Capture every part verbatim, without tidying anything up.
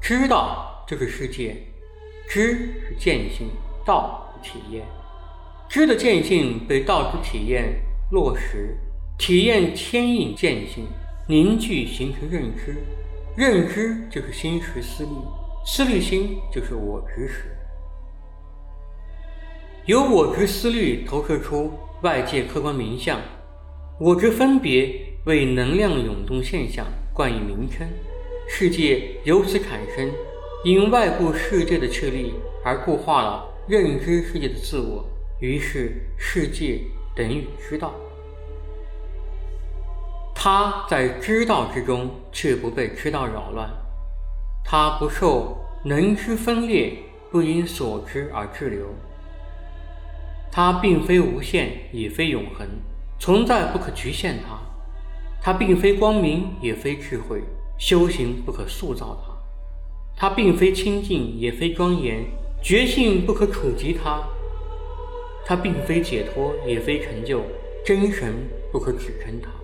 知道就是世界，知是见性，道是体验。知的见性被道之体验落实，体验牵引见性，凝聚形成认知，认知就是心识思虑，思虑心就是我执识。由我执思虑投射出外界客观名相，我执分别为能量涌动现象冠以名称，世界由此产生，因外部世界的确立而固化了认知世界的自我，于是世界等于知道。他在知道之中却不被知道扰乱，他不受能知分裂，不因所知而滞留。它并非无限，也非永恒，存在不可局限它。它并非光明，也非智慧，修行不可塑造它。它并非清净，也非庄严，觉性不可触及它。它并非解脱，也非成就，真神不可指称它。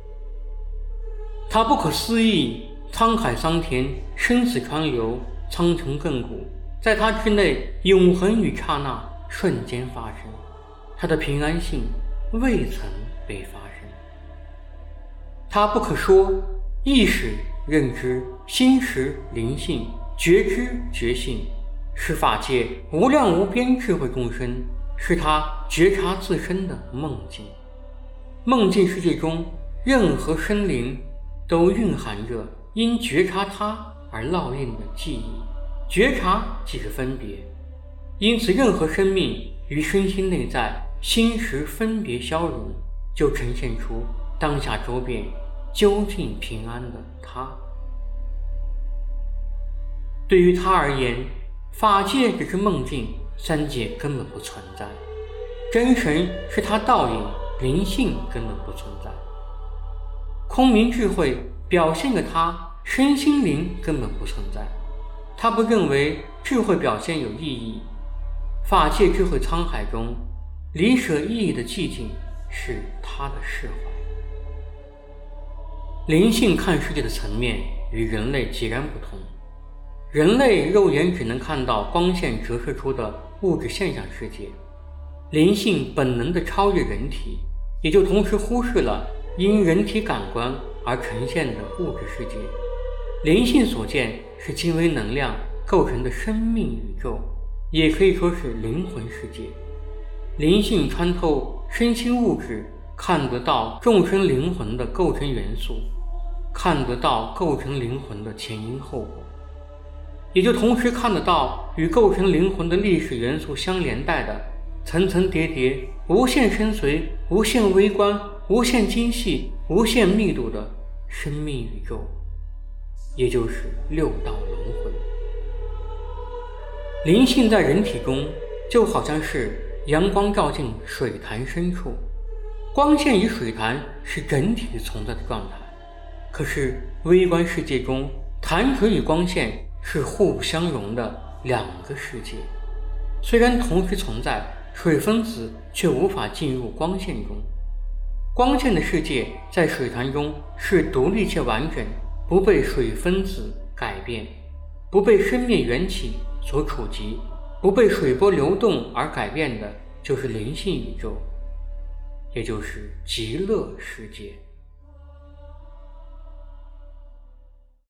它不可思议，沧海桑田，生死川流，苍穹亘古，在它之内，永恒与刹那瞬间发生，它的平安性未曾被发生。它不可说，意识、认知、心识、灵性、觉知、觉性，是法界无量无边智慧众生，是他觉察自身的梦境。梦境世界中，任何生灵都蕴含着因觉察它而烙印的记忆，觉察即是分别，因此任何生命于身心内在心识分别消融，就呈现出当下周边究竟平安的他。对于他而言，法界只是梦境，三界根本不存在，真神是他倒影，灵性根本不存在。空明智慧表现给他身心灵根本不存在，他不认为智慧表现有意义。法界智慧沧海中，离舍意义的寂静是他的释怀。灵性看世界的层面与人类截然不同，人类肉眼只能看到光线折射出的物质现象世界，灵性本能的超越人体，也就同时忽视了因人体感官而呈现的物质世界。灵性所见是精微能量构成的生命宇宙，也可以说是灵魂世界。灵性穿透身心物质，看得到众生灵魂的构成元素，看得到构成灵魂的前因后果，也就同时看得到与构成灵魂的历史元素相连带的层层叠叠、无限深邃、无限微观、无限精细、无限密度的生命宇宙，也就是六道轮回。灵性在人体中就好像是阳光照进水潭深处，光线与水潭是整体存在的状态。可是微观世界中，潭水与光线是互相融的两个世界，虽然同时存在，水分子却无法进入光线中。光线的世界在水潭中是独立且完整，不被水分子改变，不被生灭缘起所触及，不被水波流动而改变的，就是灵性宇宙，也就是极乐世界。